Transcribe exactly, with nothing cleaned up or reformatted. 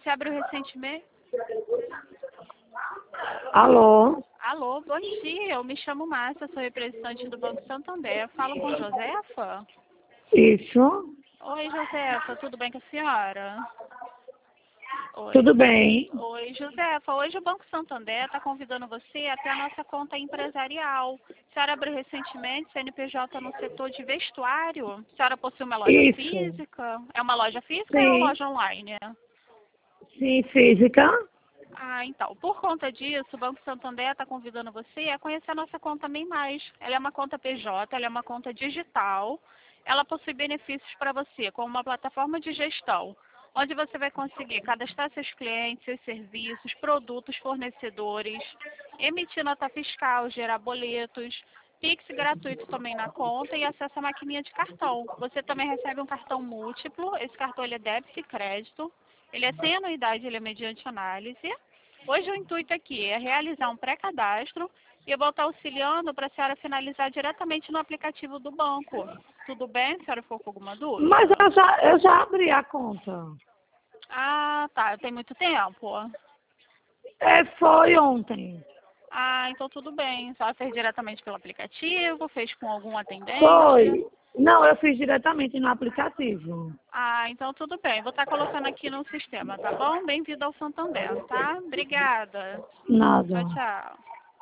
Você abriu recentemente? Alô? Alô, bom dia. Eu me chamo Márcia, sou representante do Banco Santander. Falo com Josefa? Isso? Oi, Josefa, tudo bem com a senhora? Oi. Tudo bem? Oi, Josefa. Hoje o Banco Santander está convidando você até a nossa conta empresarial. A senhora abriu recentemente C N P J no setor de vestuário? A senhora possui uma loja Isso. física? É uma loja física ou é Sim. uma loja online? Sim, física? Ah, então, por conta disso, o Banco Santander está convidando você a conhecer a nossa conta Bem Mais. Ela é uma conta P J, ela é uma conta digital. Ela possui benefícios para você, como uma plataforma de gestão, onde você vai conseguir cadastrar seus clientes, seus serviços, produtos, fornecedores, emitir nota fiscal, gerar boletos, Pix gratuito também na conta e acesso à maquininha de cartão. Você também recebe um cartão múltiplo, esse cartão ele é débito e crédito, ele é sem anuidade, ele é mediante análise. Hoje o intuito aqui é realizar um pré-cadastro e eu vou estar auxiliando para a senhora finalizar diretamente no aplicativo do banco. Tudo bem? Se a senhora for com alguma dúvida? Mas eu já, eu já abri a conta. Ah, tá. Tem muito tempo? É, foi ontem. Ah, então tudo bem. A senhora fez diretamente pelo aplicativo? Fez com algum atendente? Foi. Não, eu fiz diretamente no aplicativo. Ah, então tudo bem. Vou estar colocando aqui no sistema, tá bom? Bem-vindo ao Santander, tá? Obrigada. Nada. Tchau, tchau.